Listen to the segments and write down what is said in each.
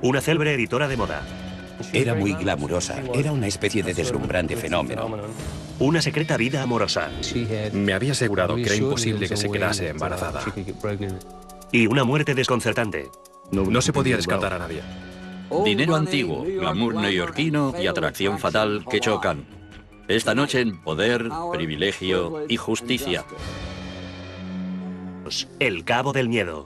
una célebre editora de moda. Era muy glamurosa, era una especie de deslumbrante fenómeno. Una secreta vida amorosa. Me había asegurado que era imposible que se quedase embarazada. Y una muerte desconcertante. No se podía descartar a nadie. Dinero antiguo, glamour neoyorquino y atracción fatal que chocan. Esta noche en Poder, Privilegio y Justicia. El Cabo del Miedo.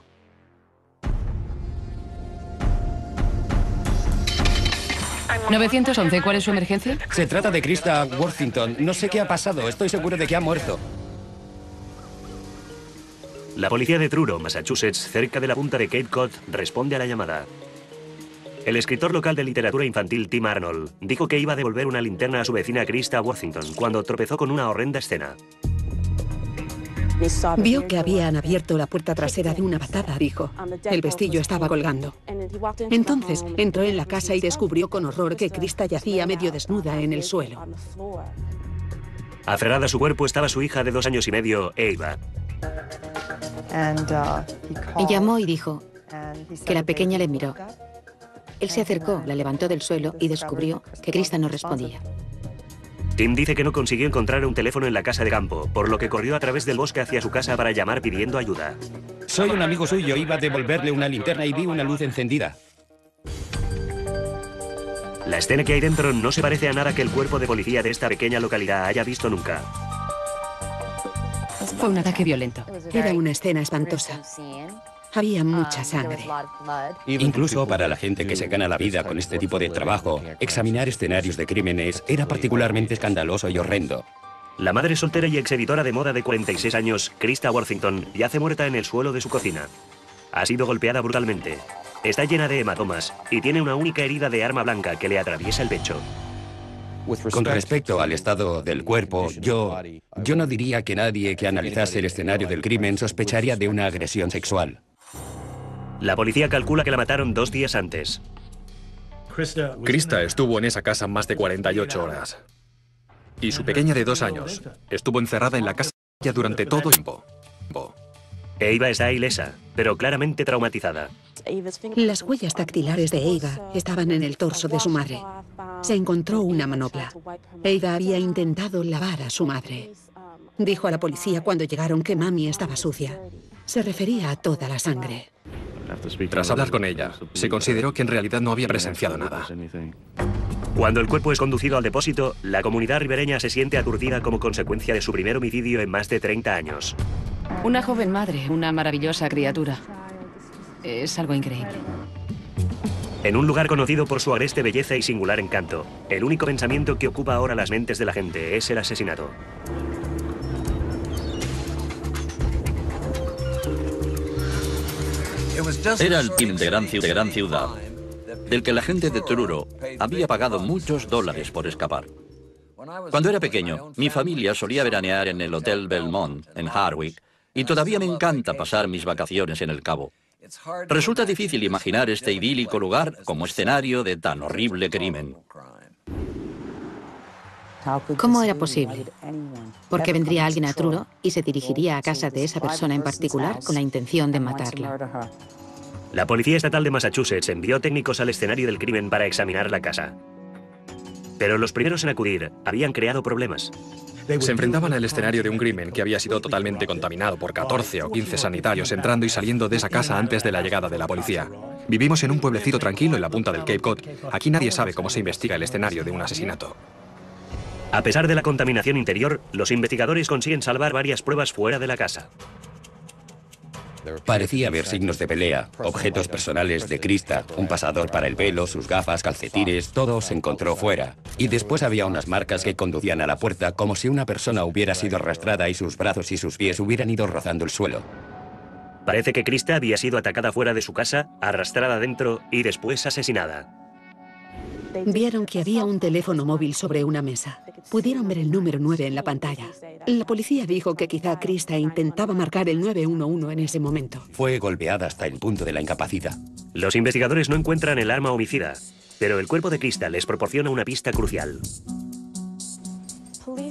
¿911? ¿Cuál es su emergencia? Se trata de Krista Worthington. No sé qué ha pasado, estoy seguro de que ha muerto. La policía de Truro, Massachusetts, cerca de la punta de Cape Cod, responde a la llamada. El escritor local de literatura infantil Tim Arnold dijo que iba a devolver una linterna a su vecina Krista Worthington cuando tropezó con una horrenda escena. Vio que habían abierto la puerta trasera de una patada, dijo. El vestillo estaba colgando. Entonces entró en la casa y descubrió con horror que Krista yacía medio desnuda en el suelo. Aferrada a su cuerpo estaba su hija de 2 años y medio, Ava. Y llamó y dijo que la pequeña le miró. Él se acercó, la levantó del suelo y descubrió que Krista no respondía. Tim dice que no consiguió encontrar un teléfono en la casa de campo, por lo que corrió a través del bosque hacia su casa para llamar pidiendo ayuda. Soy un amigo suyo, iba a devolverle una linterna y vi una luz encendida. La escena que hay dentro no se parece a nada que el cuerpo de policía de esta pequeña localidad haya visto nunca. Fue un ataque violento. Era una escena espantosa. Había mucha sangre. Incluso para la gente que se gana la vida con este tipo de trabajo, examinar escenarios de crímenes era particularmente escandaloso y horrendo. La madre soltera y exeditora de moda de 46 años, Krista Worthington, yace muerta en el suelo de su cocina. Ha sido golpeada brutalmente. Está llena de hematomas y tiene una única herida de arma blanca que le atraviesa el pecho. Con respecto al estado del cuerpo, yo no diría que nadie que analizase el escenario del crimen sospecharía de una agresión sexual. La policía calcula que la mataron 2 días antes. Krista estuvo en esa casa más de 48 horas. Y su pequeña de 2 años estuvo encerrada en la casa durante todo el tiempo. Ava está ilesa, pero claramente traumatizada. Las huellas dactilares de Ava estaban en el torso de su madre. Se encontró una manopla. Ava había intentado lavar a su madre. Dijo a la policía cuando llegaron que mami estaba sucia. Se refería a toda la sangre. Tras hablar con ella, se consideró que en realidad no había presenciado nada. Cuando el cuerpo es conducido al depósito, la comunidad ribereña se siente aturdida como consecuencia de su primer homicidio en más de 30 años. Una joven madre, una maravillosa criatura. Es algo increíble. En un lugar conocido por su agreste belleza y singular encanto, el único pensamiento que ocupa ahora las mentes de la gente es el asesinato. Era el film de gran ciudad, del que la gente de Truro había pagado muchos dólares por escapar. Cuando era pequeño, mi familia solía veranear en el Hotel Belmont, en Hardwick, y todavía me encanta pasar mis vacaciones en el Cabo. Resulta difícil imaginar este idílico lugar como escenario de tan horrible crimen. ¿Cómo era posible? Porque vendría alguien a Truro y se dirigiría a casa de esa persona en particular con la intención de matarla. La Policía Estatal de Massachusetts envió técnicos al escenario del crimen para examinar la casa. Pero los primeros en acudir habían creado problemas. Se enfrentaban al escenario de un crimen que había sido totalmente contaminado por 14 o 15 sanitarios entrando y saliendo de esa casa antes de la llegada de la policía. Vivimos en un pueblecito tranquilo en la punta del Cape Cod. Aquí nadie sabe cómo se investiga el escenario de un asesinato. A pesar de la contaminación interior, los investigadores consiguen salvar varias pruebas fuera de la casa. Parecía haber signos de pelea, objetos personales de Krista, un pasador para el pelo, sus gafas, calcetines, todo se encontró fuera. Y después había unas marcas que conducían a la puerta como si una persona hubiera sido arrastrada y sus brazos y sus pies hubieran ido rozando el suelo. Parece que Krista había sido atacada fuera de su casa, arrastrada dentro y después asesinada. Vieron que había un teléfono móvil sobre una mesa. Pudieron ver el número 9 en la pantalla. La policía dijo que quizá Krista intentaba marcar el 911 en ese momento. Fue golpeada hasta el punto de la incapacidad. Los investigadores no encuentran el arma homicida, pero el cuerpo de Krista les proporciona una pista crucial.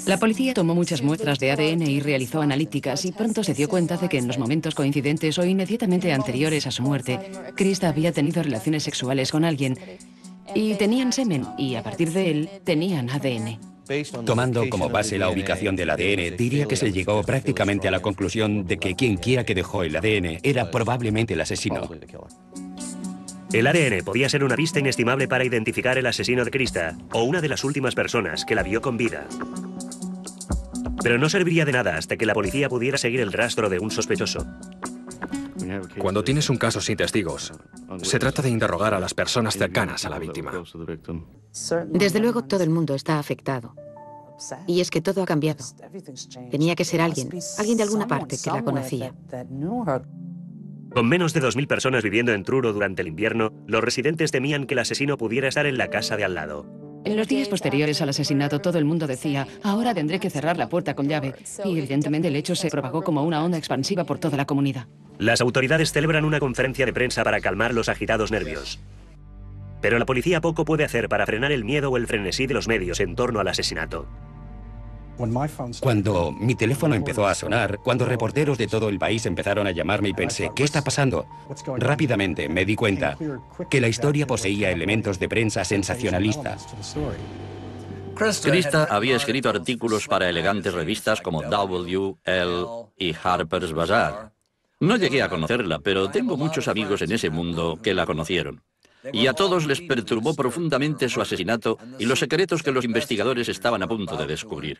La policía tomó muchas muestras de ADN y realizó analíticas y pronto se dio cuenta de que en los momentos coincidentes o inmediatamente anteriores a su muerte, Krista había tenido relaciones sexuales con alguien y tenían semen y a partir de él tenían ADN. Tomando como base la ubicación del ADN, diría que se llegó prácticamente a la conclusión de que quien quiera que dejó el ADN era probablemente el asesino. El ADN podía ser una pista inestimable para identificar el asesino de Krista o una de las últimas personas que la vio con vida. Pero no serviría de nada hasta que la policía pudiera seguir el rastro de un sospechoso. Cuando tienes un caso sin testigos, se trata de interrogar a las personas cercanas a la víctima. Desde luego todo el mundo está afectado. Y es que todo ha cambiado. Tenía que ser alguien de alguna parte que la conocía. Con menos de 2.000 personas viviendo en Truro durante el invierno, los residentes temían que el asesino pudiera estar en la casa de al lado. En los días posteriores al asesinato, todo el mundo decía, ahora tendré que cerrar la puerta con llave. Y evidentemente el hecho se propagó como una onda expansiva por toda la comunidad. Las autoridades celebran una conferencia de prensa para calmar los agitados nervios. Pero la policía poco puede hacer para frenar el miedo o el frenesí de los medios en torno al asesinato. Cuando mi teléfono empezó a sonar, cuando reporteros de todo el país empezaron a llamarme y pensé, ¿qué está pasando? Rápidamente me di cuenta que la historia poseía elementos de prensa sensacionalista. Krista había escrito artículos para elegantes revistas como W, Elle y Harper's Bazaar. No llegué a conocerla, pero tengo muchos amigos en ese mundo que la conocieron. Y a todos les perturbó profundamente su asesinato y los secretos que los investigadores estaban a punto de descubrir.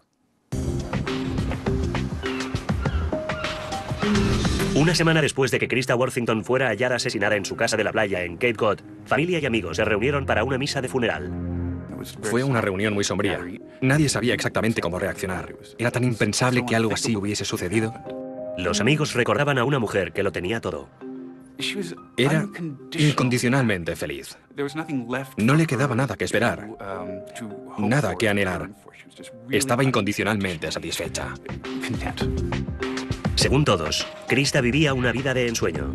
Una semana después de que Krista Worthington fuera hallada asesinada en su casa de la playa en Cape Cod, familia y amigos se reunieron para una misa de funeral. Fue una reunión muy sombría. Nadie sabía exactamente cómo reaccionar. Era tan impensable que algo así hubiese sucedido. Los amigos recordaban a una mujer que lo tenía todo. Era incondicionalmente feliz. No le quedaba nada que esperar, nada que anhelar. Estaba incondicionalmente satisfecha. Según todos, Krista vivía una vida de ensueño.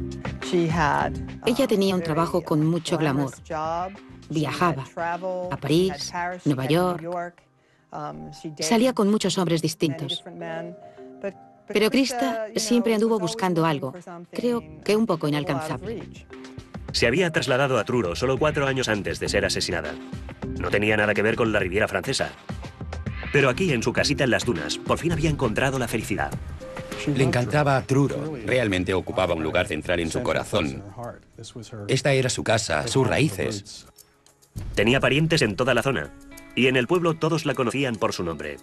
Ella tenía un trabajo con mucho glamour. Viajaba a París, Nueva York. Salía con muchos hombres distintos. Pero Krista siempre anduvo buscando algo, creo que un poco inalcanzable. Se había trasladado a Truro solo 4 años antes de ser asesinada. No tenía nada que ver con la Riviera Francesa. Pero aquí, en su casita en las dunas, por fin había encontrado la felicidad. Le encantaba Truro. Realmente ocupaba un lugar central en su corazón. Esta era su casa, sus raíces. Tenía parientes en toda la zona. Y en el pueblo todos la conocían por su nombre.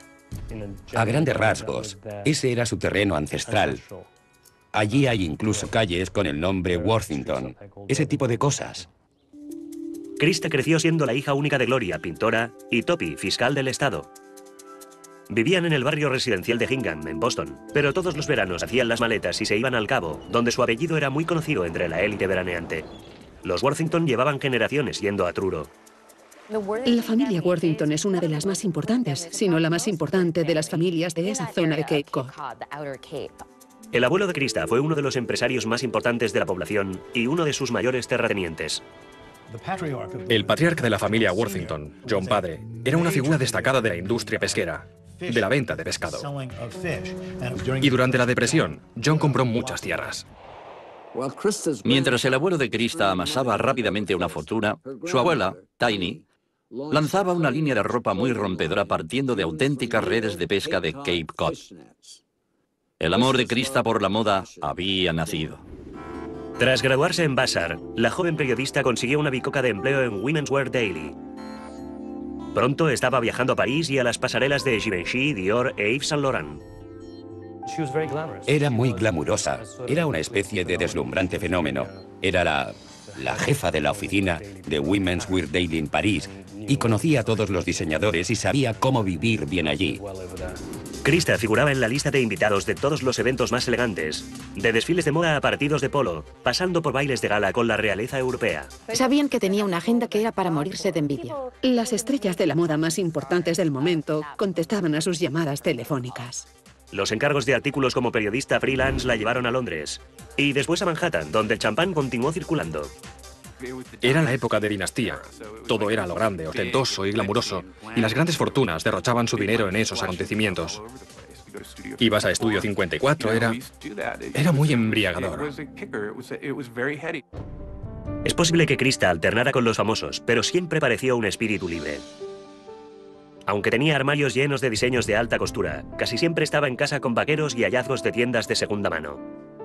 A grandes rasgos, ese era su terreno ancestral. Allí hay incluso calles con el nombre Worthington. Ese tipo de cosas. Krista creció siendo la hija única de Gloria, pintora, y Toppy, fiscal del estado. Vivían en el barrio residencial de Hingham, en Boston, pero todos los veranos hacían las maletas y se iban al Cabo, donde su apellido era muy conocido entre la élite veraneante. Los Worthington llevaban generaciones yendo a Truro. La familia Worthington es una de las más importantes, si no la más importante de las familias de esa zona de Cape Cod. El abuelo de Krista fue uno de los empresarios más importantes de la población y uno de sus mayores terratenientes. El patriarca de la familia Worthington, John Padre, era una figura destacada de la industria pesquera, de la venta de pescado. Y durante la depresión, John compró muchas tierras. Mientras el abuelo de Krista amasaba rápidamente una fortuna, su abuela, Tiny, lanzaba una línea de ropa muy rompedora partiendo de auténticas redes de pesca de Cape Cod. El amor de Krista por la moda había nacido. Tras graduarse en Vassar, la joven periodista consiguió una bicoca de empleo en Women's Wear Daily. Pronto estaba viajando a París y a las pasarelas de Givenchy, Dior e Yves Saint Laurent. Era muy glamurosa. Era una especie de deslumbrante fenómeno. Era la jefa de la oficina de Women's Wear Daily en París y conocía a todos los diseñadores y sabía cómo vivir bien allí. Krista figuraba en la lista de invitados de todos los eventos más elegantes, de desfiles de moda a partidos de polo, pasando por bailes de gala con la realeza europea. Sabían que tenía una agenda que era para morirse de envidia. Las estrellas de la moda más importantes del momento contestaban a sus llamadas telefónicas. Los encargos de artículos como periodista freelance la llevaron a Londres y después a Manhattan, donde el champán continuó circulando. Era la época de dinastía. Todo era lo grande, ostentoso y glamuroso, y las grandes fortunas derrochaban su dinero en esos acontecimientos. Ibas a Estudio 54, era muy embriagador. Es posible que Krista alternara con los famosos, pero siempre pareció un espíritu libre. Aunque tenía armarios llenos de diseños de alta costura, casi siempre estaba en casa con vaqueros y hallazgos de tiendas de segunda mano.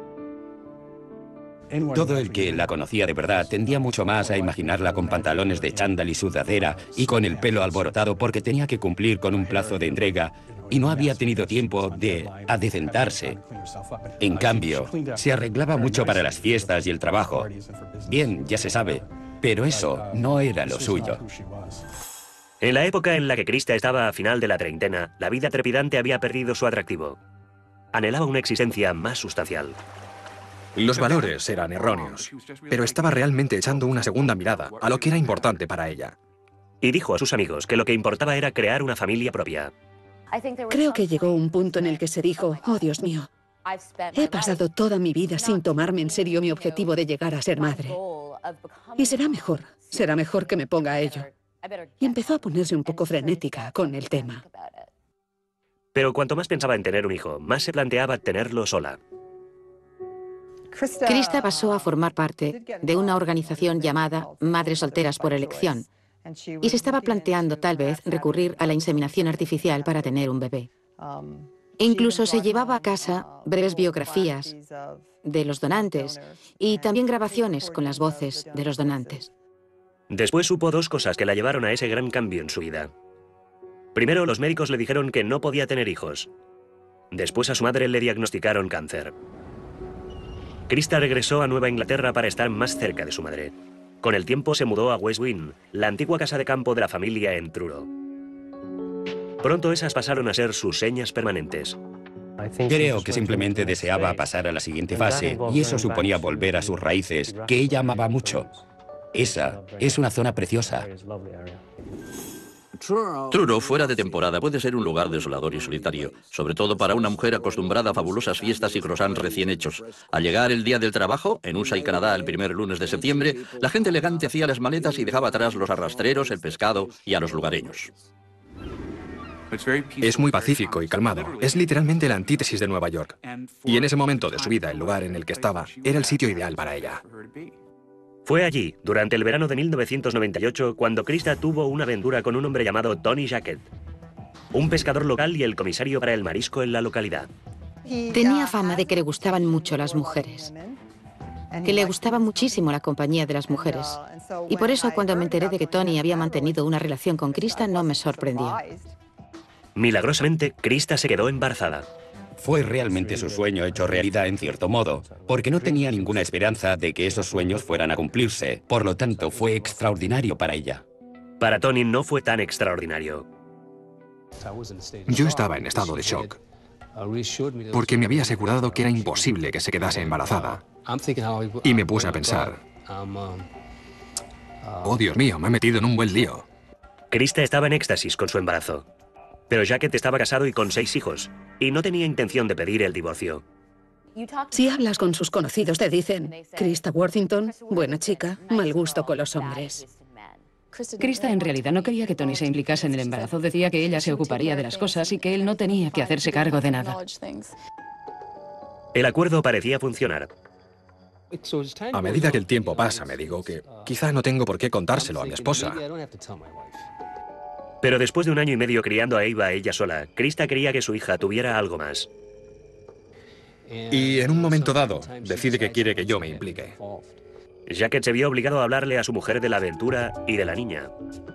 Todo el que la conocía de verdad tendía mucho más a imaginarla con pantalones de chándal y sudadera y con el pelo alborotado porque tenía que cumplir con un plazo de entrega y no había tenido tiempo de adecentarse. En cambio, se arreglaba mucho para las fiestas y el trabajo. Bien, ya se sabe, pero eso no era lo suyo. En la época en la que Krista estaba a final de la treintena, la vida trepidante había perdido su atractivo. Anhelaba una existencia más sustancial. Los valores eran erróneos, pero estaba realmente echando una segunda mirada a lo que era importante para ella. Y dijo a sus amigos que lo que importaba era crear una familia propia. Creo que llegó un punto en el que se dijo, oh Dios mío, he pasado toda mi vida sin tomarme en serio mi objetivo de llegar a ser madre. Y será mejor que me ponga a ello. Y empezó a ponerse un poco frenética con el tema. Pero cuanto más pensaba en tener un hijo, más se planteaba tenerlo sola. Krista pasó a formar parte de una organización llamada Madres Solteras por Elección y se estaba planteando tal vez recurrir a la inseminación artificial para tener un bebé. Incluso se llevaba a casa breves biografías de los donantes y también grabaciones con las voces de los donantes. Después supo dos cosas que la llevaron a ese gran cambio en su vida. Primero, los médicos le dijeron que no podía tener hijos. Después a su madre le diagnosticaron cáncer. Krista regresó a Nueva Inglaterra para estar más cerca de su madre. Con el tiempo se mudó a West Wing, la antigua casa de campo de la familia en Truro. Pronto esas pasaron a ser sus señas permanentes. Creo que simplemente deseaba pasar a la siguiente fase, y eso suponía volver a sus raíces, que ella amaba mucho. Esa es una zona preciosa. Truro, fuera de temporada, puede ser un lugar desolador y solitario, sobre todo para una mujer acostumbrada a fabulosas fiestas y croissants recién hechos. Al llegar el día del trabajo, en USA y Canadá el primer lunes de septiembre, la gente elegante hacía las maletas y dejaba atrás los arrastreros, el pescado y a los lugareños. Es muy pacífico y calmado. Es literalmente la antítesis de Nueva York. Y en ese momento de su vida, el lugar en el que estaba era el sitio ideal para ella. Fue allí, durante el verano de 1998, cuando Krista tuvo una aventura con un hombre llamado Tony Jackett, un pescador local y el comisario para el marisco en la localidad. Tenía fama de que le gustaban mucho las mujeres, que le gustaba muchísimo la compañía de las mujeres. Y por eso cuando me enteré de que Tony había mantenido una relación con Krista no me sorprendió. Milagrosamente, Krista se quedó embarazada. Fue realmente su sueño hecho realidad en cierto modo, porque no tenía ninguna esperanza de que esos sueños fueran a cumplirse. Por lo tanto, fue extraordinario para ella. Para Tony no fue tan extraordinario. Yo estaba en estado de shock, porque me había asegurado que era imposible que se quedase embarazada. Y me puse a pensar, oh Dios mío, me he metido en un buen lío. Krista estaba en éxtasis con su embarazo. Pero Jackett estaba casado y con 6 hijos, y no tenía intención de pedir el divorcio. Si hablas con sus conocidos te dicen, Krista Worthington, buena chica, mal gusto con los hombres. Krista en realidad no quería que Tony se implicase en el embarazo. Decía que ella se ocuparía de las cosas y que él no tenía que hacerse cargo de nada. El acuerdo parecía funcionar. A medida que el tiempo pasa, me digo que quizá no tengo por qué contárselo a mi esposa. Pero después de 1 año y medio criando a Eva ella sola, Krista quería que su hija tuviera algo más. Y en un momento dado, decide que quiere que yo me implique. Jackett se vio obligado a hablarle a su mujer de la aventura y de la niña.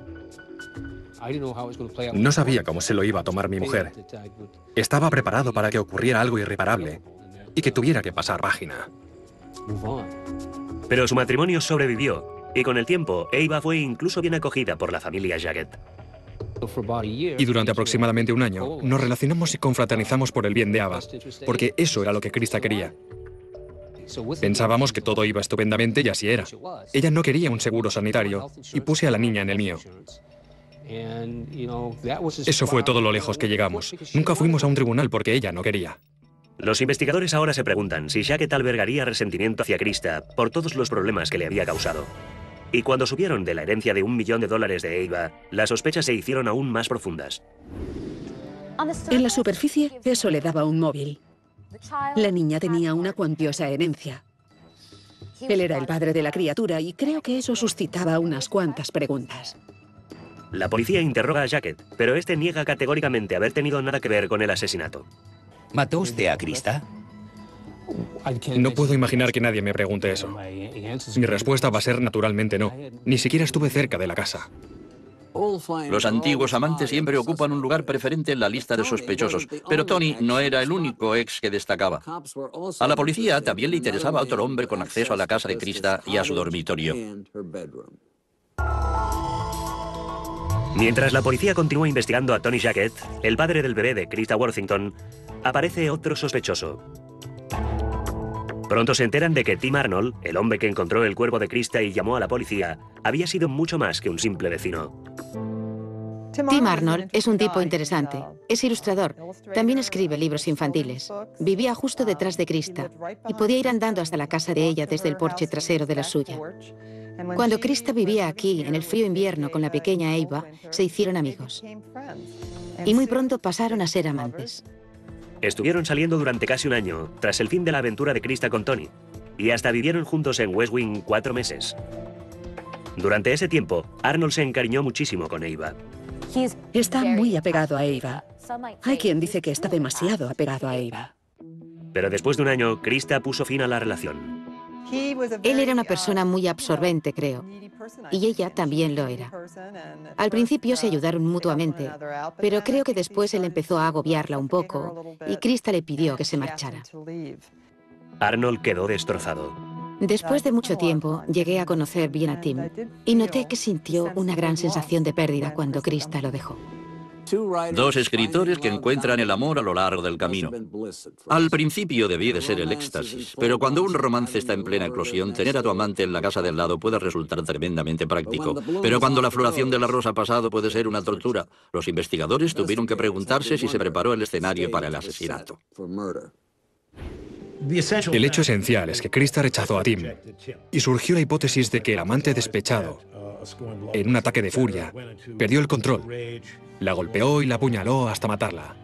No sabía cómo se lo iba a tomar mi mujer. Estaba preparado para que ocurriera algo irreparable y que tuviera que pasar página. Pero su matrimonio sobrevivió, y con el tiempo, Eva fue incluso bien acogida por la familia Jackett. Y durante aproximadamente 1 año, nos relacionamos y confraternizamos por el bien de Ava, porque eso era lo que Krista quería. Pensábamos que todo iba estupendamente y así era. Ella no quería un seguro sanitario y puse a la niña en el mío. Eso fue todo lo lejos que llegamos. Nunca fuimos a un tribunal porque ella no quería. Los investigadores ahora se preguntan si Jackett albergaría resentimiento hacia Krista por todos los problemas que le había causado. Y cuando supieron de la herencia de $1 millón de Eva, las sospechas se hicieron aún más profundas. En la superficie, eso le daba un móvil. La niña tenía una cuantiosa herencia. Él era el padre de la criatura y creo que eso suscitaba unas cuantas preguntas. La policía interroga a Jacket, pero este niega categóricamente haber tenido nada que ver con el asesinato. ¿Mató usted a Krista? No puedo imaginar que nadie me pregunte eso. Mi respuesta va a ser naturalmente no. Ni siquiera estuve cerca de la casa. Los antiguos amantes siempre ocupan un lugar preferente en la lista de sospechosos, pero Tony no era el único ex que destacaba. A la policía también le interesaba otro hombre con acceso a la casa de Krista y a su dormitorio. Mientras la policía continúa investigando a Tony Jacket, el padre del bebé de Krista Worthington, aparece otro sospechoso. Pronto se enteran de que Tim Arnold, el hombre que encontró el cuerpo de Krista y llamó a la policía, había sido mucho más que un simple vecino. Tim Arnold es un tipo interesante. Es ilustrador. También escribe libros infantiles. Vivía justo detrás de Krista y podía ir andando hasta la casa de ella desde el porche trasero de la suya. Cuando Krista vivía aquí, en el frío invierno, con la pequeña Eva, se hicieron amigos. Y muy pronto pasaron a ser amantes. Estuvieron saliendo durante casi un año, tras el fin de la aventura de Krista con Tony, y hasta vivieron juntos en West Wing 4 meses. Durante ese tiempo, Arnold se encariñó muchísimo con Eva. Está muy apegado a Eva. Hay quien dice que está demasiado apegado a Eva. Pero después de un año, Krista puso fin a la relación. Él era una persona muy absorbente, creo, y ella también lo era. Al principio se ayudaron mutuamente, pero creo que después él empezó a agobiarla un poco y Krista le pidió que se marchara. Arnold quedó destrozado. Después de mucho tiempo, llegué a conocer bien a Tim y noté que sintió una gran sensación de pérdida cuando Krista lo dejó. Dos escritores que encuentran el amor a lo largo del camino. Al principio debía de ser el éxtasis, pero cuando un romance está en plena eclosión, tener a tu amante en la casa del lado puede resultar tremendamente práctico. Pero cuando la floración de la rosa ha pasado puede ser una tortura. Los investigadores tuvieron que preguntarse si se preparó el escenario para el asesinato. El hecho esencial es que Krista rechazó a Tim y surgió la hipótesis de que el amante despechado, en un ataque de furia, perdió el control, la golpeó y la apuñaló hasta matarla.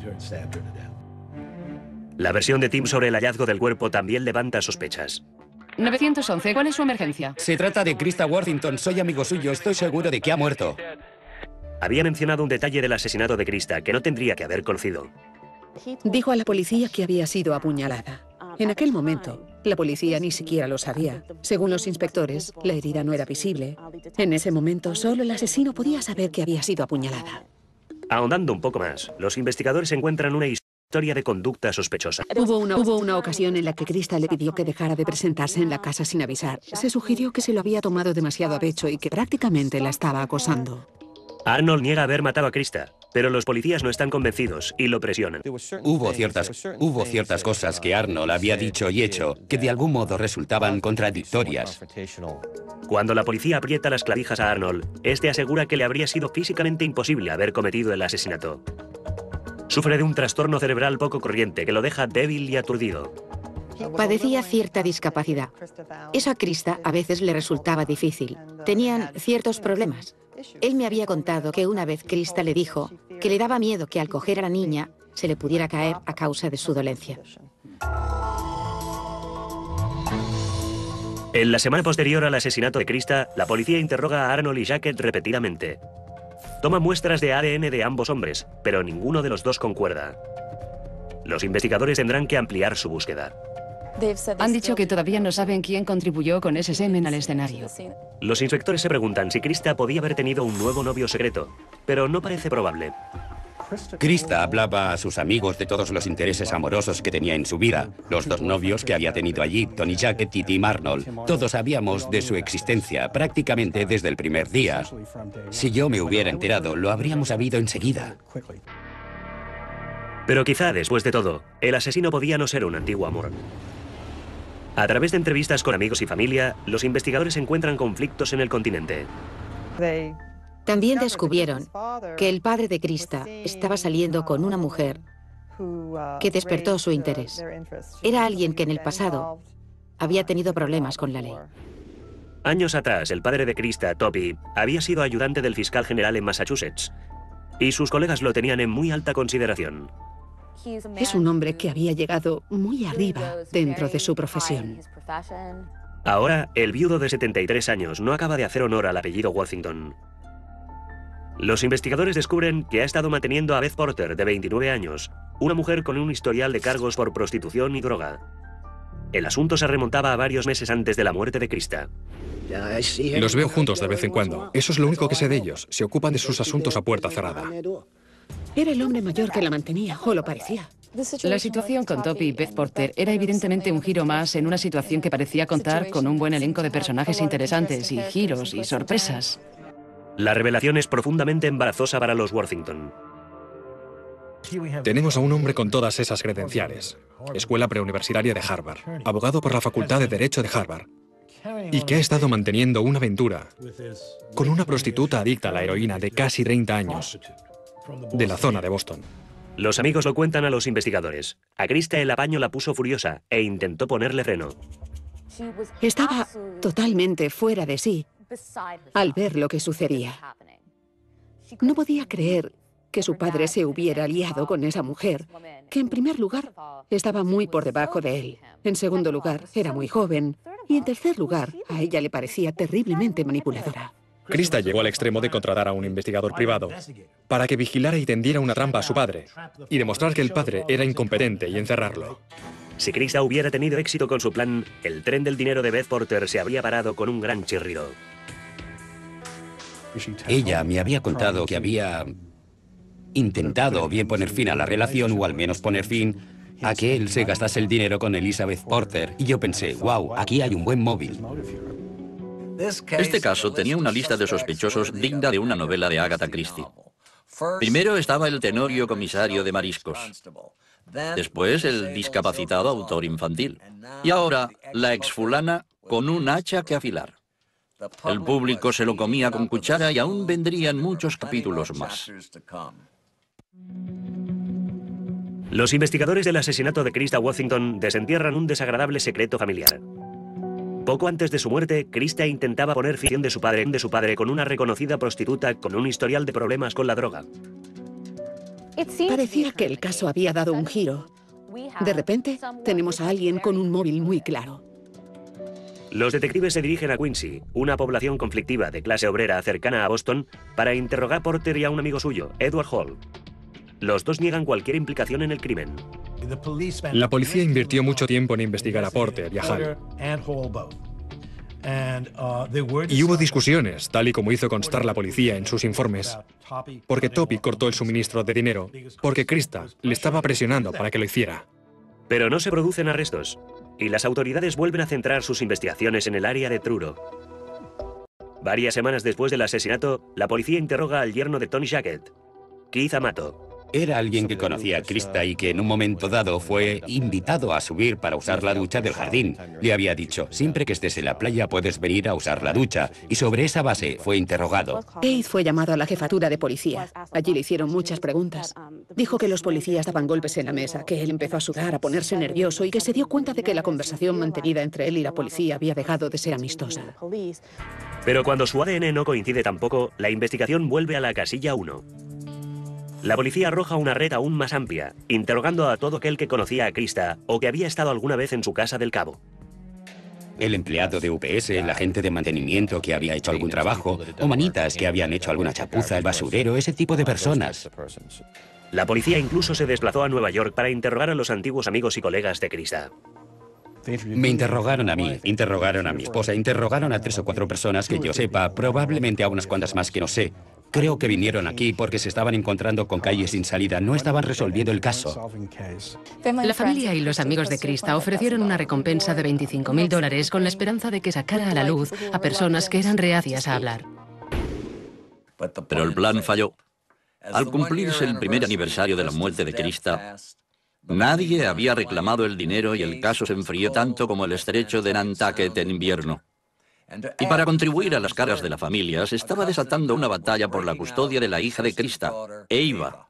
La versión de Tim sobre el hallazgo del cuerpo también levanta sospechas. 911, ¿cuál es su emergencia? Se trata de Krista Worthington, soy amigo suyo, estoy seguro de que ha muerto. Había mencionado un detalle del asesinato de Krista que no tendría que haber conocido. Dijo a la policía que había sido apuñalada. En aquel momento, la policía ni siquiera lo sabía. Según los inspectores, la herida no era visible. En ese momento, solo el asesino podía saber que había sido apuñalada. Ahondando un poco más, los investigadores encuentran una historia de conducta sospechosa. Hubo una ocasión en la que Krista le pidió que dejara de presentarse en la casa sin avisar. Se sugirió que se lo había tomado demasiado a pecho y que prácticamente la estaba acosando. Arnold niega haber matado a Krista, pero los policías no están convencidos y lo presionan. Hubo ciertas cosas que Arnold había dicho y hecho que de algún modo resultaban contradictorias. Cuando la policía aprieta las clavijas a Arnold, este asegura que le habría sido físicamente imposible haber cometido el asesinato. Sufre de un trastorno cerebral poco corriente que lo deja débil y aturdido. Padecía cierta discapacidad. Eso a Krista a veces le resultaba difícil. Tenían ciertos problemas. Él me había contado que una vez Krista le dijo que le daba miedo que al coger a la niña se le pudiera caer a causa de su dolencia. En la semana posterior al asesinato de Krista, la policía interroga a Arnold y Jacket repetidamente. Toma muestras de ADN de ambos hombres, pero ninguno de los dos concuerda. Los investigadores tendrán que ampliar su búsqueda. Han dicho que todavía no saben quién contribuyó con ese semen al escenario. Los inspectores se preguntan si Krista podía haber tenido un nuevo novio secreto, pero no parece probable. Krista hablaba a sus amigos de todos los intereses amorosos que tenía en su vida. Los dos novios que había tenido allí, Tony Jacket y Tim Arnold. Todos sabíamos de su existencia, prácticamente desde el primer día. Si yo me hubiera enterado, lo habríamos sabido enseguida. Pero quizá, después de todo, el asesino podía no ser un antiguo amor. A través de entrevistas con amigos y familia, los investigadores encuentran conflictos en el continente. También descubrieron que el padre de Krista estaba saliendo con una mujer que despertó su interés. Era alguien que en el pasado había tenido problemas con la ley. Años atrás, el padre de Krista, Toby, había sido ayudante del fiscal general en Massachusetts, y sus colegas lo tenían en muy alta consideración. Es un hombre que había llegado muy arriba dentro de su profesión. Ahora, el viudo de 73 años no acaba de hacer honor al apellido Worthington. Los investigadores descubren que ha estado manteniendo a Beth Porter, de 29 años, una mujer con un historial de cargos por prostitución y droga. El asunto se remontaba a varios meses antes de la muerte de Krista. Los veo juntos de vez en cuando. Eso es lo único que sé de ellos. Se ocupan de sus asuntos a puerta cerrada. Era el hombre mayor que la mantenía, o lo parecía. La situación con Toby y Beth Porter era evidentemente un giro más en una situación que parecía contar con un buen elenco de personajes interesantes y giros y sorpresas. La revelación es profundamente embarazosa para los Worthington. Tenemos a un hombre con todas esas credenciales. Escuela preuniversitaria de Harvard, abogado por la Facultad de Derecho de Harvard, y que ha estado manteniendo una aventura con una prostituta adicta a la heroína de casi 30 años, de la zona de Boston. Los amigos lo cuentan a los investigadores. A Krista el apaño la puso furiosa e intentó ponerle freno. Estaba totalmente fuera de sí al ver lo que sucedía. No podía creer que su padre se hubiera aliado con esa mujer, que en primer lugar estaba muy por debajo de él, en segundo lugar era muy joven y en tercer lugar a ella le parecía terriblemente manipuladora. Krista llegó al extremo de contratar a un investigador privado para que vigilara y tendiera una trampa a su padre y demostrar que el padre era incompetente y encerrarlo. Si Krista hubiera tenido éxito con su plan, el tren del dinero de Beth Porter se habría parado con un gran chirrido. Ella me había contado que había intentado bien poner fin a la relación o al menos poner fin a que él se gastase el dinero con Elizabeth Porter. Y yo pensé, wow, aquí hay un buen móvil. Este caso tenía una lista de sospechosos digna de una novela de Agatha Christie. Primero estaba el tenorio comisario de mariscos. Después el discapacitado autor infantil. Y ahora la exfulana con un hacha que afilar. El público se lo comía con cuchara y aún vendrían muchos capítulos más. Los investigadores del asesinato de Krista Worthington desentierran un desagradable secreto familiar. Poco antes de su muerte, Krista intentaba poner fin de su padre con una reconocida prostituta con un historial de problemas con la droga. Parecía que el caso había dado un giro. De repente, tenemos a alguien con un móvil muy claro. Los detectives se dirigen a Quincy, una población conflictiva de clase obrera cercana a Boston, para interrogar a Porter y a un amigo suyo, Edward Hall. Los dos niegan cualquier implicación en el crimen. La policía invirtió mucho tiempo en investigar a Porter y a Hall. Y hubo discusiones, tal y como hizo constar la policía en sus informes, porque Toby cortó el suministro de dinero, porque Krista le estaba presionando para que lo hiciera. Pero no se producen arrestos, y las autoridades vuelven a centrar sus investigaciones en el área de Truro. Varias semanas después del asesinato, la policía interroga al yerno de Tony Jackett, Keith Amato. Era alguien que conocía a Krista y que en un momento dado fue invitado a subir para usar la ducha del jardín. Le había dicho, siempre que estés en la playa puedes venir a usar la ducha. Y sobre esa base fue interrogado. Keith fue llamado a la jefatura de policía. Allí le hicieron muchas preguntas. Dijo que los policías daban golpes en la mesa, que él empezó a sudar, a ponerse nervioso y que se dio cuenta de que la conversación mantenida entre él y la policía había dejado de ser amistosa. Pero cuando su ADN no coincide tampoco, la investigación vuelve a la casilla 1. La policía arroja una red aún más amplia, interrogando a todo aquel que conocía a Krista o que había estado alguna vez en su casa del Cabo. El empleado de UPS, el agente de mantenimiento que había hecho algún trabajo, o manitas que habían hecho alguna chapuza, el basurero, ese tipo de personas. La policía incluso se desplazó a Nueva York para interrogar a los antiguos amigos y colegas de Krista. Me interrogaron a mí, interrogaron a mi esposa, interrogaron a 3 o 4 personas que yo sepa, probablemente a unas cuantas más que no sé. Creo que vinieron aquí porque se estaban encontrando con calles sin salida, no estaban resolviendo el caso. La familia y los amigos de Krista ofrecieron una recompensa de $25.000 con la esperanza de que sacara a la luz a personas que eran reacias a hablar. Pero el plan falló. Al cumplirse el primer aniversario de la muerte de Krista, nadie había reclamado el dinero y el caso se enfrió tanto como el estrecho de Nantucket en invierno. Y para contribuir a las cargas de la familia, se estaba desatando una batalla por la custodia de la hija de Krista, Eva.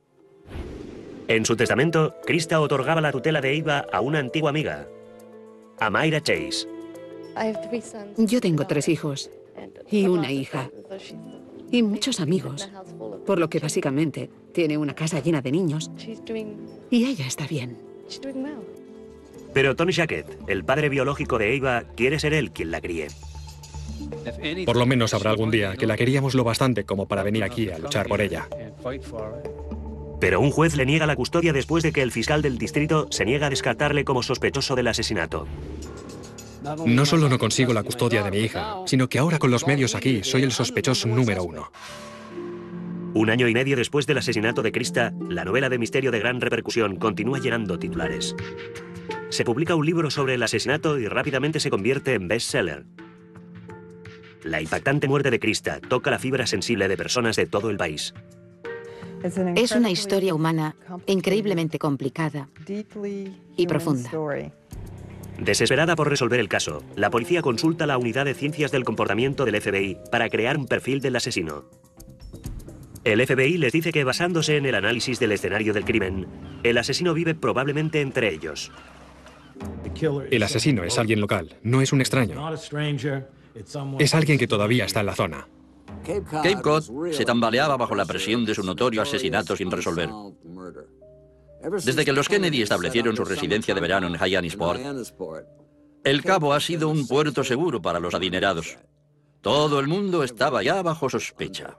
En su testamento, Krista otorgaba la tutela de Eva a una antigua amiga, a Myra Chase. Yo tengo 3 hijos y una hija y muchos amigos, por lo que básicamente tiene una casa llena de niños y ella está bien. Pero Tony Jackett, el padre biológico de Ava, quiere ser él quien la críe. Por lo menos habrá algún día que la queríamos lo bastante como para venir aquí a luchar por ella. Pero un juez le niega la custodia después de que el fiscal del distrito se niega a descartarle como sospechoso del asesinato. No solo no consigo la custodia de mi hija, sino que ahora con los medios aquí soy el sospechoso número 1. Un año y medio después del asesinato de Krista, la novela de misterio de gran repercusión continúa llenando titulares. Se publica un libro sobre el asesinato y rápidamente se convierte en bestseller. La impactante muerte de Krista toca la fibra sensible de personas de todo el país. Es una historia humana increíblemente complicada y profunda. Desesperada por resolver el caso, la policía consulta la unidad de ciencias del comportamiento del FBI para crear un perfil del asesino. El FBI les dice que basándose en el análisis del escenario del crimen, el asesino vive probablemente entre ellos. El asesino es alguien local, no es un extraño. Es alguien que todavía está en la zona. Cape Cod se tambaleaba bajo la presión de su notorio asesinato sin resolver. Desde que los Kennedy establecieron su residencia de verano en Hyannisport, el Cabo ha sido un puerto seguro para los adinerados. Todo el mundo estaba ya bajo sospecha.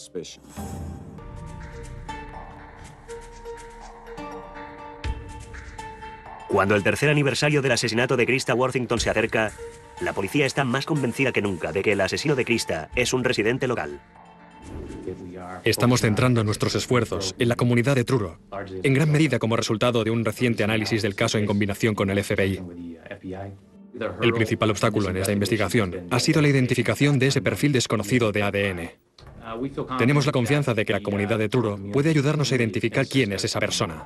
Cuando el tercer aniversario del asesinato de Krista Worthington se acerca, la policía está más convencida que nunca de que el asesino de Krista es un residente local. Estamos centrando nuestros esfuerzos en la comunidad de Truro, en gran medida como resultado de un reciente análisis del caso en combinación con el FBI. El principal obstáculo en esta investigación ha sido la identificación de ese perfil desconocido de ADN. Tenemos la confianza de que la comunidad de Truro puede ayudarnos a identificar quién es esa persona.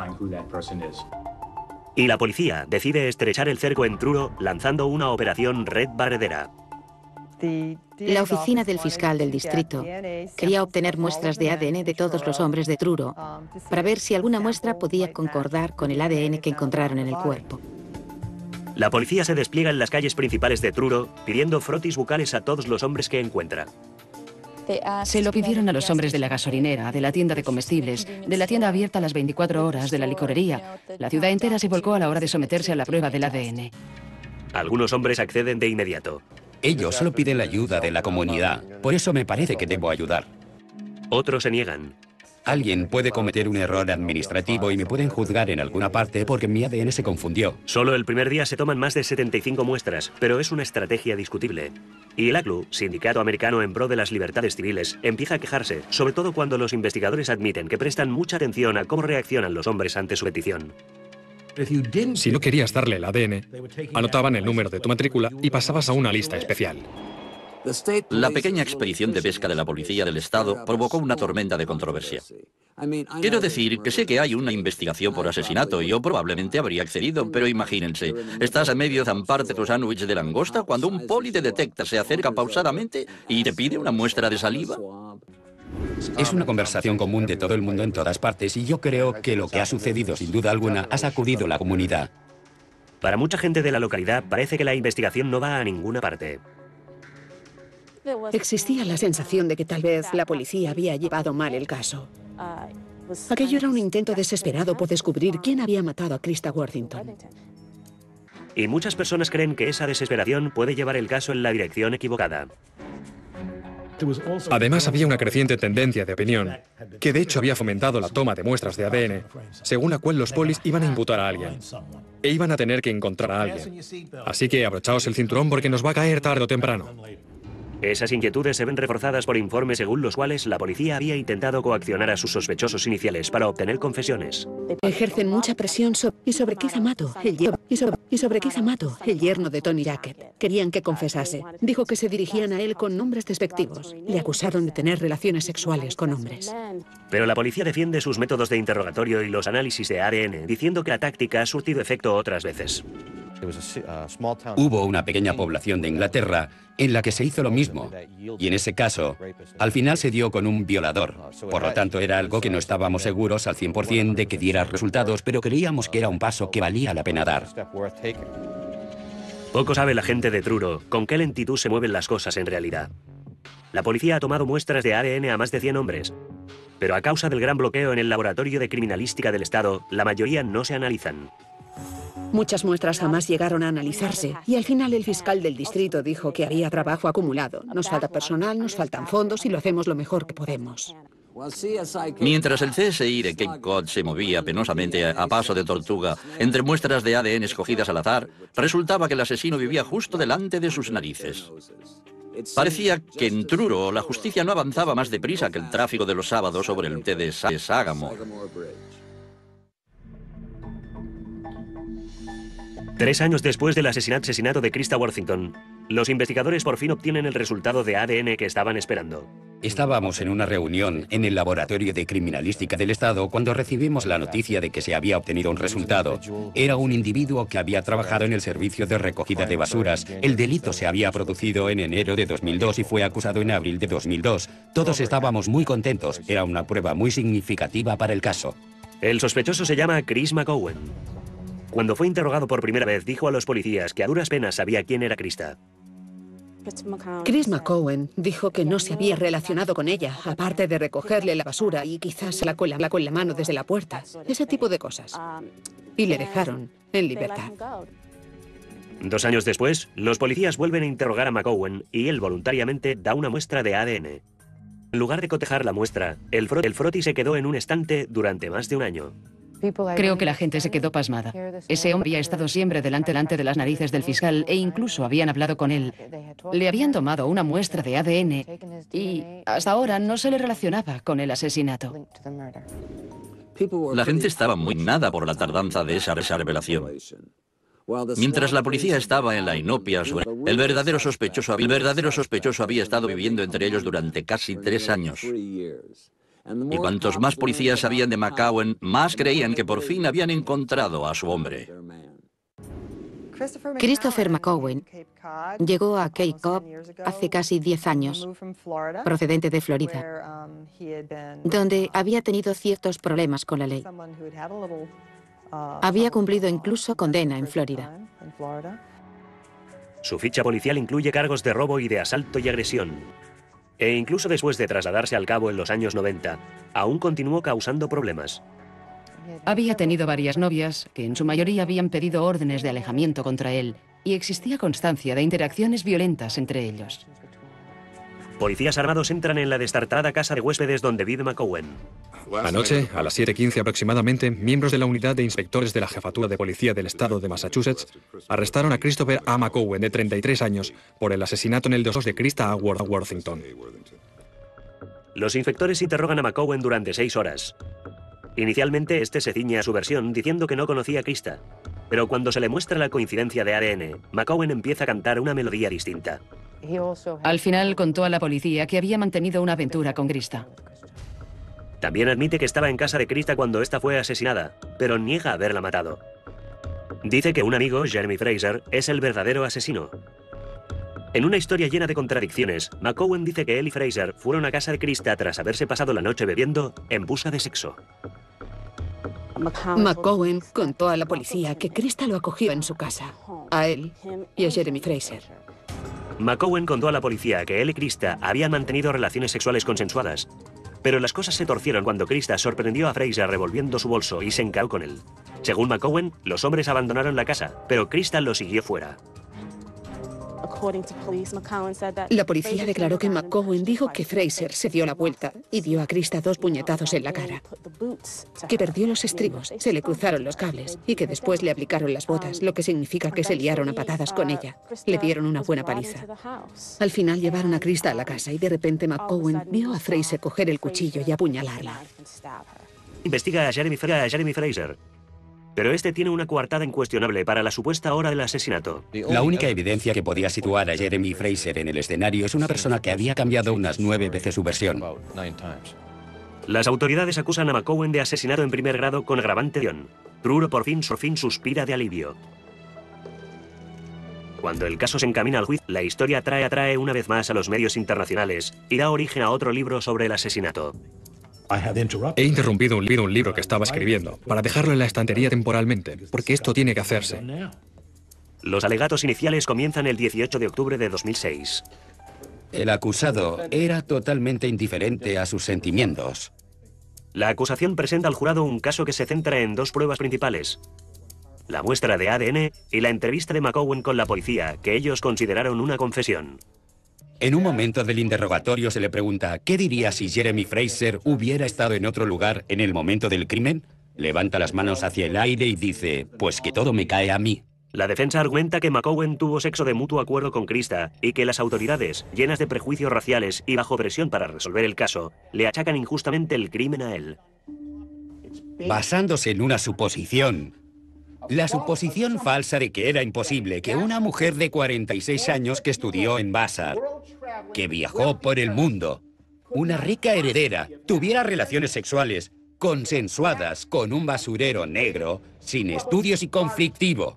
Y la policía decide estrechar el cerco en Truro lanzando una operación Red Barredera. La oficina del fiscal del distrito quería obtener muestras de ADN de todos los hombres de Truro para ver si alguna muestra podía concordar con el ADN que encontraron en el cuerpo. La policía se despliega en las calles principales de Truro pidiendo frotis bucales a todos los hombres que encuentra. Se lo pidieron a los hombres de la gasolinera, de la tienda de comestibles, de la tienda abierta a las 24 horas, de la licorería. La ciudad entera se volcó a la hora de someterse a la prueba del ADN. Algunos hombres acceden de inmediato. Ellos solo piden la ayuda de la comunidad. Por eso me parece que debo ayudar. Otros se niegan. Alguien puede cometer un error administrativo y me pueden juzgar en alguna parte porque mi ADN se confundió. Solo el primer día se toman más de 75 muestras, pero es una estrategia discutible. Y el ACLU, Sindicato Americano en pro de las libertades civiles, empieza a quejarse, sobre todo cuando los investigadores admiten que prestan mucha atención a cómo reaccionan los hombres ante su petición. Si no querías darle el ADN, anotaban el número de tu matrícula y pasabas a una lista especial. La pequeña expedición de pesca de la policía del estado provocó una tormenta de controversia. Quiero decir que sé que hay una investigación por asesinato y yo probablemente habría accedido, pero imagínense, estás a medio zamparte tu sándwich de langosta cuando un poli te detecta, se acerca pausadamente y te pide una muestra de saliva. Es una conversación común de todo el mundo en todas partes y yo creo que lo que ha sucedido sin duda alguna ha sacudido la comunidad. Para mucha gente de la localidad parece que la investigación no va a ninguna parte. Existía la sensación de que tal vez la policía había llevado mal el caso. Aquello era un intento desesperado por descubrir quién había matado a Krista Worthington. Y muchas personas creen que esa desesperación puede llevar el caso en la dirección equivocada. Además, había una creciente tendencia de opinión, que de hecho había fomentado la toma de muestras de ADN, según la cual los polis iban a imputar a alguien. E iban a tener que encontrar a alguien. Así que abrochaos el cinturón porque nos va a caer tarde o temprano. Esas inquietudes se ven reforzadas por informes según los cuales la policía había intentado coaccionar a sus sospechosos iniciales para obtener confesiones. Ejercen mucha presión sobre Keith Amato, Keith Amato, el yerno de Tony Jackett. Querían que confesase. Dijo que se dirigían a él con nombres despectivos. Le acusaron de tener relaciones sexuales con hombres. Pero la policía defiende sus métodos de interrogatorio y los análisis de ADN, diciendo que la táctica ha surtido efecto otras veces. Hubo una pequeña población de Inglaterra en la que se hizo lo mismo, y en ese caso, al final se dio con un violador. Por lo tanto, era algo que no estábamos seguros al 100% de que diera resultados, pero creíamos que era un paso que valía la pena dar. Poco sabe la gente de Truro con qué lentitud se mueven las cosas en realidad. La policía ha tomado muestras de ADN a más de 100 hombres, pero a causa del gran bloqueo en el Laboratorio de Criminalística del Estado, la mayoría no se analizan. Muchas muestras jamás llegaron a analizarse y al final el fiscal del distrito dijo que había trabajo acumulado. Nos falta personal, nos faltan fondos y lo hacemos lo mejor que podemos. Mientras el CSI de Cape Cod se movía penosamente a paso de tortuga entre muestras de ADN escogidas al azar, resultaba que el asesino vivía justo delante de sus narices. Parecía que en Truro la justicia no avanzaba más deprisa que el tráfico de los sábados sobre el puente de Sagamore. 3 años después del asesinato de Krista Worthington, los investigadores por fin obtienen el resultado de ADN que estaban esperando. Estábamos en una reunión en el Laboratorio de Criminalística del Estado cuando recibimos la noticia de que se había obtenido un resultado. Era un individuo que había trabajado en el servicio de recogida de basuras. El delito se había producido en enero de 2002 y fue acusado en abril de 2002. Todos estábamos muy contentos. Era una prueba muy significativa para el caso. El sospechoso se llama Chris McCowan. Cuando fue interrogado por primera vez, dijo a los policías que a duras penas sabía quién era Krista. Chris McCowan dijo que no se había relacionado con ella, aparte de recogerle la basura y quizás la con la mano desde la puerta, ese tipo de cosas. Y le dejaron en libertad. 2 años después, los policías vuelven a interrogar a McCowan y él voluntariamente da una muestra de ADN. En lugar de cotejar la muestra, el froti se quedó en un estante durante más de un año. Creo que la gente se quedó pasmada. Ese hombre había estado siempre delante de las narices del fiscal e incluso habían hablado con él. Le habían tomado una muestra de ADN y hasta ahora no se le relacionaba con el asesinato. La gente estaba muy indignada por la tardanza de esa revelación. Mientras la policía estaba en la inopia sobre el verdadero sospechoso había estado viviendo entre ellos durante casi 3 años. Y cuantos más policías sabían de McCowan, más creían que por fin habían encontrado a su hombre. Christopher McCowan llegó a Cape Cod hace casi 10 años, procedente de Florida, donde había tenido ciertos problemas con la ley. Había cumplido incluso condena en Florida. Su ficha policial incluye cargos de robo y de asalto y agresión. E incluso después de trasladarse al Cabo en los años 90, aún continuó causando problemas. Había tenido varias novias que en su mayoría habían pedido órdenes de alejamiento contra él y existía constancia de interacciones violentas entre ellos. Policías armados entran en la destartalada casa de huéspedes donde vive McCowan. Anoche, a las 7:15 aproximadamente, miembros de la unidad de inspectores de la Jefatura de Policía del Estado de Massachusetts arrestaron a Christopher A. McCowan, de 33 años, por el asesinato en el 2 de Krista A. Worthington. Los inspectores interrogan a McCowan durante 6 horas. Inicialmente, este se ciñe a su versión diciendo que no conocía a Krista, pero cuando se le muestra la coincidencia de ADN, McCowan empieza a cantar una melodía distinta. Al final contó a la policía que había mantenido una aventura con Krista. También admite que estaba en casa de Krista cuando esta fue asesinada, pero niega haberla matado. Dice que un amigo, Jeremy Fraser, es el verdadero asesino. En una historia llena de contradicciones, McCowan dice que él y Fraser fueron a casa de Krista tras haberse pasado la noche bebiendo en busca de sexo. McCowan contó a la policía que Krista lo acogió en su casa, a él y a Jeremy Fraser. McCowan contó a la policía que él y Krista habían mantenido relaciones sexuales consensuadas, pero las cosas se torcieron cuando Krista sorprendió a Fraser revolviendo su bolso y se encaró con él. Según McCowan, los hombres abandonaron la casa, pero Krista lo siguió fuera. La policía declaró que McCowan dijo que Fraser se dio la vuelta y dio a Krista 2 puñetazos en la cara, que perdió los estribos, se le cruzaron los cables y que después le aplicaron las botas, lo que significa que se liaron a patadas con ella. Le dieron una buena paliza. Al final llevaron a Krista a la casa y de repente McCowan vio a Fraser coger el cuchillo y apuñalarla. Investiga a Jeremy Fraser. Pero este tiene una coartada incuestionable para la supuesta hora del asesinato. La única evidencia que podía situar a Jeremy Fraser en el escenario es una persona que había cambiado unas 9 veces su versión. Las autoridades acusan a McCowan de asesinato en primer grado con agravante de Dion. Truro por fin suspira de alivio. Cuando el caso se encamina al juicio, la historia atrae una vez más a los medios internacionales y da origen a otro libro sobre el asesinato. He interrumpido un libro que estaba escribiendo para dejarlo en la estantería temporalmente, porque esto tiene que hacerse. Los alegatos iniciales comienzan el 18 de octubre de 2006. El acusado era totalmente indiferente a sus sentimientos. La acusación presenta al jurado un caso que se centra en dos pruebas principales: la muestra de ADN y la entrevista de McCowan con la policía, que ellos consideraron una confesión. En un momento del interrogatorio se le pregunta, ¿qué diría si Jeremy Fraser hubiera estado en otro lugar en el momento del crimen? Levanta las manos hacia el aire y dice, pues que todo me cae a mí. La defensa argumenta que McCowan tuvo sexo de mutuo acuerdo con Krista y que las autoridades, llenas de prejuicios raciales y bajo presión para resolver el caso, le achacan injustamente el crimen a él. Basándose en una suposición. La suposición falsa de que era imposible que una mujer de 46 años que estudió en Vassar, que viajó por el mundo, una rica heredera, tuviera relaciones sexuales consensuadas con un basurero negro, sin estudios y conflictivo.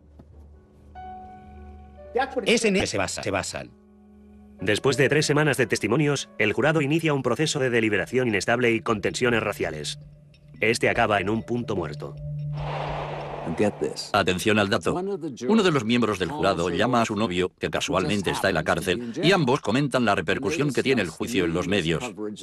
Es en eso se basan. Después de 3 semanas de testimonios, el jurado inicia un proceso de deliberación inestable y con tensiones raciales. Este acaba en un punto muerto. Atención al dato. Uno de los miembros del jurado llama a su novio, que casualmente está en la cárcel, y ambos comentan la repercusión que tiene el juicio en los medios.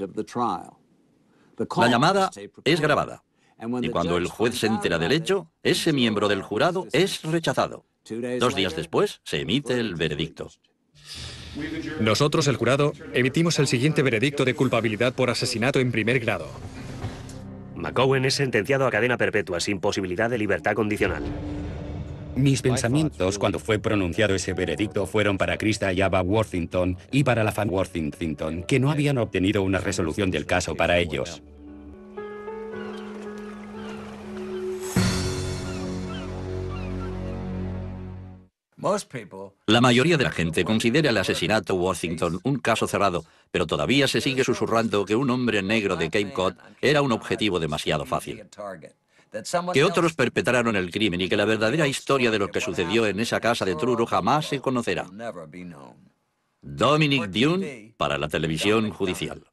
La llamada es grabada. Y cuando el juez se entera del hecho, ese miembro del jurado es rechazado. 2 días después, se emite el veredicto. Nosotros, el jurado, emitimos el siguiente veredicto de culpabilidad por asesinato en primer grado. McCowan es sentenciado a cadena perpetua sin posibilidad de libertad condicional. Mis pensamientos cuando fue pronunciado ese veredicto fueron para Krista y Ava Worthington y para la familia Worthington, que no habían obtenido una resolución del caso para ellos. La mayoría de la gente considera el asesinato Worthington un caso cerrado, pero todavía se sigue susurrando que un hombre negro de Cape Cod era un objetivo demasiado fácil. Que otros perpetraron el crimen y que la verdadera historia de lo que sucedió en esa casa de Truro jamás se conocerá. Dominic Dunne para la televisión judicial.